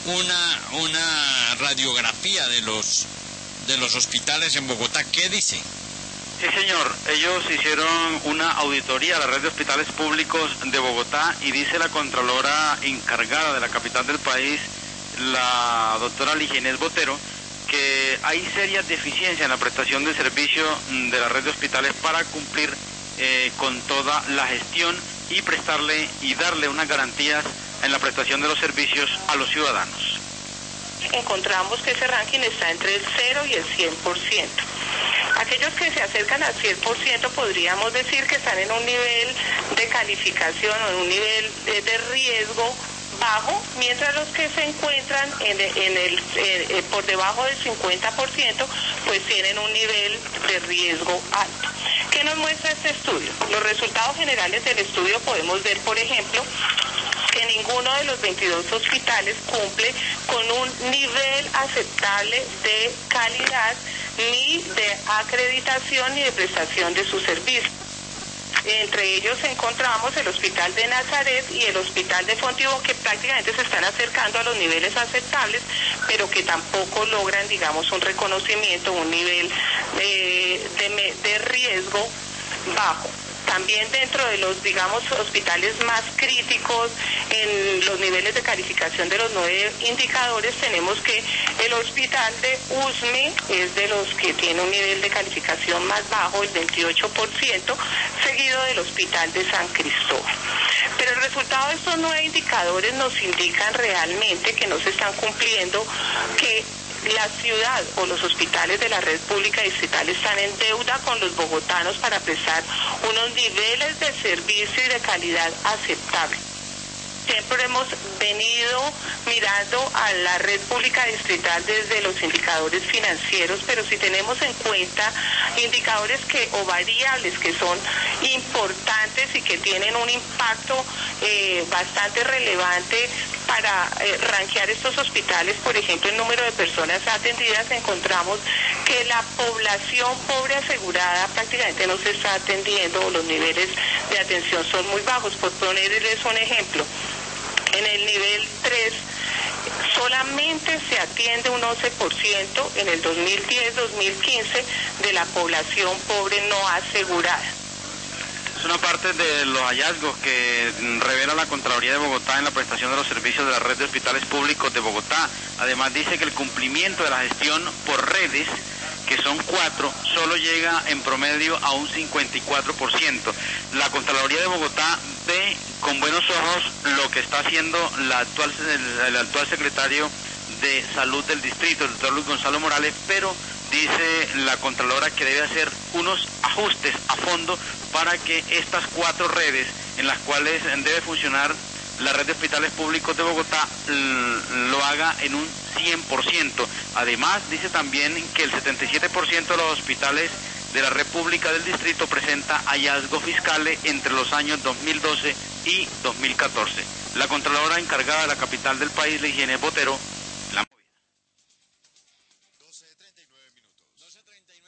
una radiografía de los hospitales en Bogotá. ¿Qué dice? Sí, señor. Ellos hicieron una auditoría a la red de hospitales públicos de Bogotá y dice la contralora encargada de la capital del país, la doctora Liginés Botero, que hay serias deficiencias en la prestación de servicio de la red de hospitales para cumplir con toda la gestión y prestarle y darle unas garantías en la prestación de los servicios a los ciudadanos. Encontramos que ese ranking está entre el 0 y el 100%. Aquellos que se acercan al 100% podríamos decir que están en un nivel de calificación o en un nivel de riesgo bajo, mientras los que se encuentran por debajo del 50% pues tienen un nivel de riesgo alto. ¿Qué nos muestra este estudio? Los resultados generales del estudio podemos ver, por ejemplo, que ninguno de los 22 hospitales cumple con un nivel aceptable de calidad, ni de acreditación, ni de prestación de sus servicios. Entre ellos encontramos el Hospital de Nazaret y el Hospital de Fontibón, que prácticamente se están acercando a los niveles aceptables, pero que tampoco logran, digamos, un reconocimiento, un nivel de riesgo bajo. También dentro de los, digamos, hospitales más críticos en los niveles de calificación de los 9 indicadores, tenemos que el hospital de USME es de los que tiene un nivel de calificación más bajo, el 28%, seguido del hospital de San Cristóbal. Pero el resultado de estos 9 indicadores nos indican realmente que no se están cumpliendo, que la ciudad o los hospitales de la red pública distrital están en deuda con los bogotanos para prestar unos niveles de servicio y de calidad aceptables. Siempre hemos venido mirando a la red pública distrital desde los indicadores financieros, pero si tenemos en cuenta indicadores o variables que son importantes y que tienen un impacto bastante relevante para rankear estos hospitales, por ejemplo, el número de personas atendidas, encontramos que la población pobre asegurada prácticamente no se está atendiendo, o los niveles de atención son muy bajos. Por ponerles un ejemplo, en el nivel 3 solamente se atiende un 11% en el 2010-2015 de la población pobre no asegurada. Es una parte de los hallazgos que revela la Contraloría de Bogotá en la prestación de los servicios de la red de hospitales públicos de Bogotá. Además dice que el cumplimiento de la gestión por redes, que son 4, solo llega en promedio a un 54%. La Contraloría de Bogotá ve con buenos ojos lo que está haciendo el actual secretario de Salud del distrito, el doctor Luis Gonzalo Morales, pero dice la Contralora que debe hacer unos ajustes a fondo para que estas 4 redes en las cuales debe funcionar la red de hospitales públicos de Bogotá lo haga en un 100%. Además, dice también que el 77% de los hospitales de la red pública del distrito presenta hallazgos fiscales entre los años 2012 y 2014. La Contralora encargada de la capital del país, Liginés Botero,